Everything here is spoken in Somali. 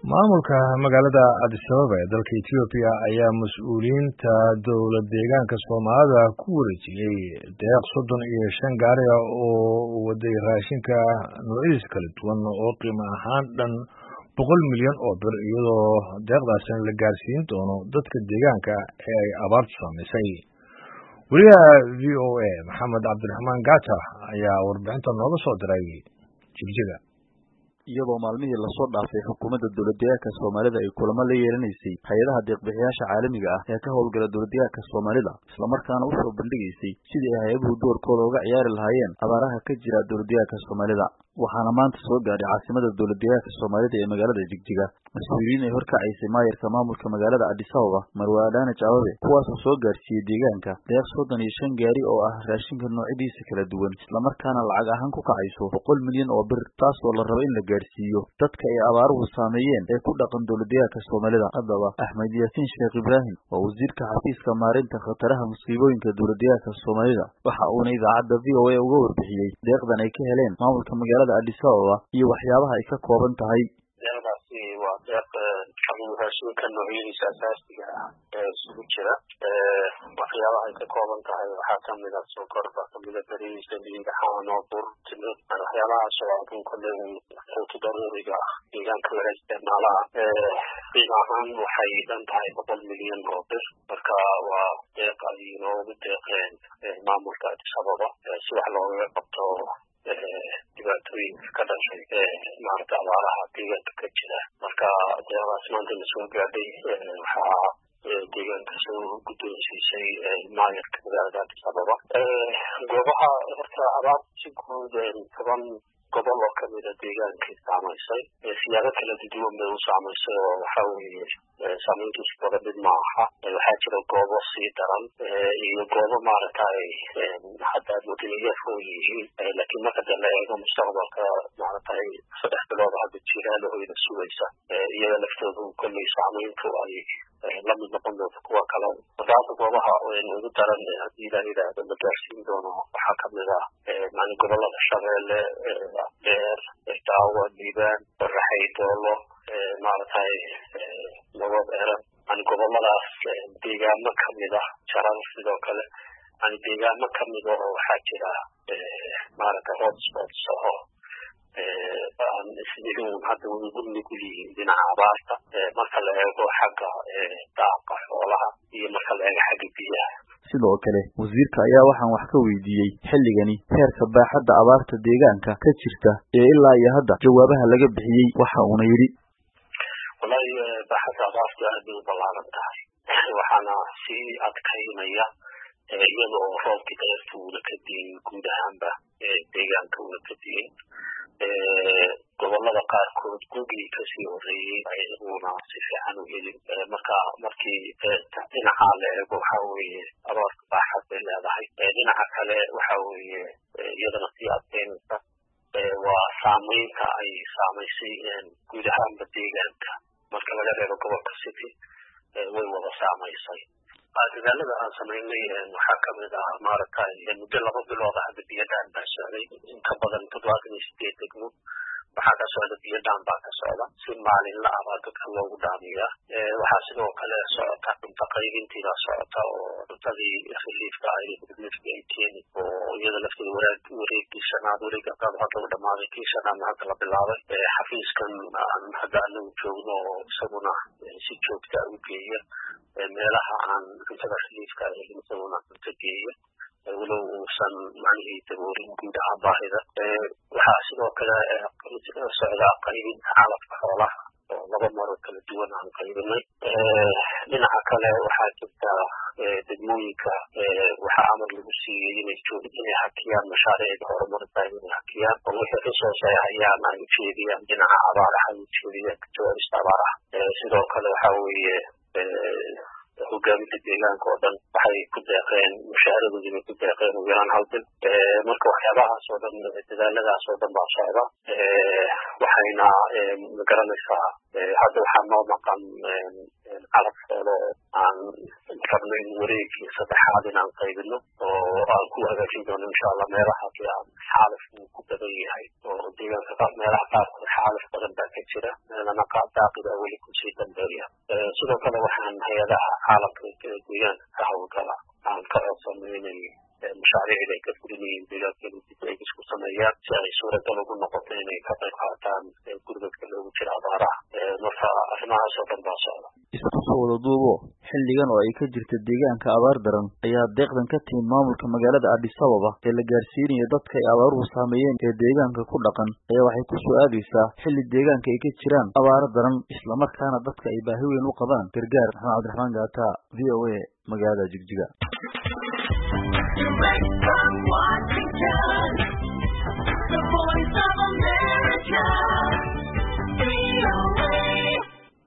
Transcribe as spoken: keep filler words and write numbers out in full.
maamulka magaalada Addis Ababa ee dalka Ethiopia ayaa mas'uuliyiinta dowlad deegaanka Soomaalida ku wareejiyay deeq soddon iyo shan gaari ah oo waday raashinka noocyadiisa kala duwan oo qiimo ahaan dhan boqol milyan oo bir iyadoo deeqdaasina la gaarsiin doono dadka deegaanka ee ay abaartu saamaysay. wariyaha V O A Maxamed Cabdiraxmaan Gata ayaa warbixinta nooga soo diray Jigjiga. iyadoo maalmihii la soo dhaafay xukuumadda dowladdeegaanka Soomaalida ay kulamo la yeelanaysay hay'adaha deeq-bixiyaasha caalamiga ah ee ka howlgala dowladdeegaanka Soomaalida isla markaana u soo bandhigaysay sidii ay hay'aduhu doorkooda uga ciyaari lahaayeen abaaraha ka jira dowladdeegaanka Soomaalida waxaana maanta soo gaaray caasimada dowladdeegaanka Soomaalida ee magaalada Jigjiga mas'uuliyiin ay horkacaysay maayarka maamulka magaalada Addis Ababa Marwa Adaanaj Ababe kuwaasoo soo gaarsiiyey deegaanka deeq soddon iyo shan gaari oo ah raashinka noocyadiisa kala duwan isla markaana lacag ahaan ku kacayso boqol milyan oo bir taasoo la rabo in la gaarsiiyo dadka ay abaaruhu saameeyeen ee ku dhaqan dowladdeegaanka Soomaalida. Haddaba Axmed Yaasin Sheekh Ibraahim oo wasiirka xafiiska maareynta khataraha musiibooyinka dowladdeegaanka Soomaalida waxa uuna idaacadda V O A uga warbixiyey deeqdan ay ka heleen maamulka magaalada Addis Ababa iyo waxyaabaha ay ka kooban tahay. deeqdaasi waa deeq raashinka noocyadiisa asaasiga ah ee isugu jira waxyaabaha ay ka kooban tahay waxaa kamid ah sokor, kamida bariis, dhiig, caano, bur, timir waxyaabahaas oo adduun kale quutu daruuriga ah deegaanka laga isticmaalaa qiimo ahaan waxay dhan tahay boqol milyan oo bir marka waa deeq ay noogu deeqeen maamulka Addis Ababa si wax looga qabto dhibaatooyinka ka dhashay maaragta abaaraha deegaanka ka jira marka deeqdaas maanta la soo gaadhay waxaa deegaanka soo guddoonsiisay maayarka magaalada Addis Ababa. goobaha horta abaar si guud toban gobol oo kamida deegaankii saamaysay siyaabo kala duwan bay u saamaysay oo waxa weeye saamayntiisu wada mid ma aha waxaa jira goobo sii daran iyo goobo maaragtay hadda wadaniya fog yihiin laakiin marka de la eego mustaqbalka maaragtay saddex bilood hadda jiraalahooda sugaysa iyaga laftoodu kolley saamayntu ay la mid noqon doonto kuwa kale markaasa goobaha ugu daran haddii la yidhaahdo la gaarsiin doono waxaa kamid ah yani gobolada Shabeelle, Beer, Daawo, Liibaan, Raxay, Doolo maaragtay nabad eran yani goboladaas deegaano kamid ah Jarar sidoo kale yani deegaano kamid ah oo waxaa jira maaragtay hotspots oo aan isdirin hadda ugu nugul yihiin dhinaca abaarta marka la eego xagga daaqa xoolaha iyo marka la eego xagga biyaha. sidoo kale wasiirka ayaa waxaan wax ka weydiiyey xilligani heerka baaxadda abaarta deegaanka ka jirta ee ilaa iyo hadda jawaabaha laga bixiyey waxa uuna yidhi wallahi baaxadda abaarta aad bay u ballaaran tahay waxaana sii adkaynaya iyada oo roobkii deerta uuna ka diin guud ahaanba deegaanka uuna ka diin gobolada qaarkood gugii kasii horeeyey ayaguna si fiican u helin marka markii dhinaca la eego waxa weeye abaarta baaxad bay leedahay dhinaca kale waxa weeye iyadana sii adkeynaysa waa saamaynta ay saamaysay guud ahaanba deegaanka marka laga reebo gobolka city way wada saamaysay. dadaalada aan samaynay waxaa kamid ah maaragtay muddo laba bilood hadda biyadaan baa socday inka badan toddobaatan iyo sideed degmo waxaa ka socda biyadaan baa ka socda si maalinla ah baa dadka loogu dhaamiyaa waxaa sidoo kale socota cunto qaybintii baa socota oo cuntadii khaliifka ahayd midka ay keeni oo iyada lafteeda waraag wareegii shanaad wareega qaab hadda u dhamaaday kii shanaadna hadda la bilaabay xafiiskan aan hadda anagu joogno oo isaguna si joogta u geeya meelaha aan cuntada khaliifka ahayd isaguna cunto geeya walow uusan macnihii daboorin guud ahaan baahida waxaa sidoo kale socda qaybinta calafka xoolaha oo laba maro kala duwan aan qaybinay dhinaca kale waxaa jirta degmooyinka waxaa amar lagu siiyey inay inay hakiyaan mashaariicda horumarinta inay hakiyaan oo wixii resource ay hayaan ay ujeediyaan dhinaca abaaraha ay ujeediyaan kajawaabista abaaraha sidoo kale waxa weeye hogaaminta deegaanka oo dhan waxay ku deeqeen mushaharadoodii bay ku deeqeen ugu yaraan hal bil marka waxyaabahaas oo dhan dadaaladaas oo dhan baa socda waxayna magaranaysaa hadda waxaa noo maqan calaf xoolo aan rabno in wareegii saddexaad inaan qaybino oo aan ku hagaajin doono insha allah meelaha aan xaalaf uu ku badan yahay oo deegaanka meelaha qaarkood xaalif badan baa ka jira lana qaadaaqida weli kusii dambeeya sidoo kale waxaan hay-adaha caalamka deegaanka ka howlgala aan ka codsanay inay mashaariicda ay ka fulinayeen deegaankeeda dib ay isku sameeyaan si ay suuragal ugu noqoto inay ka qayb qaataan gurmadka loogu jira abaaraha marka arrimahaas oo dhan baa socda isku soo wada duubo xilligan oo ay ka jirta deegaanka abaar daran ayaa deeqdan ka timid maamulka magaalada Addis Ababa ee la gaarsiinayo dadka ay abaaruhu saameeyeen ee deegaanka ku dhaqan ayaa waxay ku soo aadaysaa xilli deegaanka ay ka jiraan abaar daran isla markaana dadka ay baahi weyn u qabaan gargaar Maxamed Cabdiraxmaan Gaata V O A magaalada Jigjiga. The voice of America.